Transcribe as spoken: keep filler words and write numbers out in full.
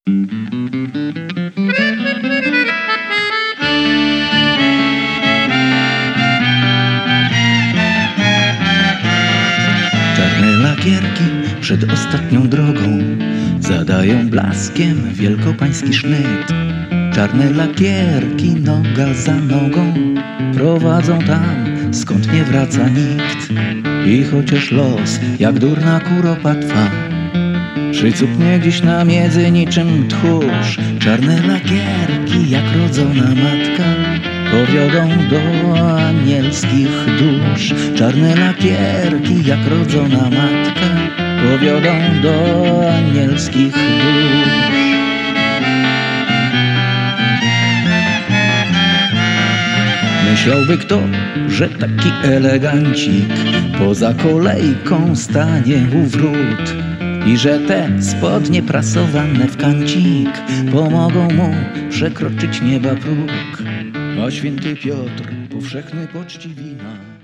Czarne lakierki przed ostatnią drogą zadają blaskiem wielkopański sznyt. Czarne lakierki noga za nogą prowadzą tam, skąd nie wraca nikt. I chociaż los jak durna kuropatwa przycupnie gdzieś na miedzy niczym tchórz, czarne lakierki jak rodzona matka powiodą do anielskich dusz. Czarne lakierki jak rodzona matka powiodą do anielskich dusz. Myślałby kto, że taki elegancik poza kolejką stanie u wrót i że te spodnie prasowane w kancik pomogą mu przekroczyć nieba próg. A święty Piotr powszechny poczci wina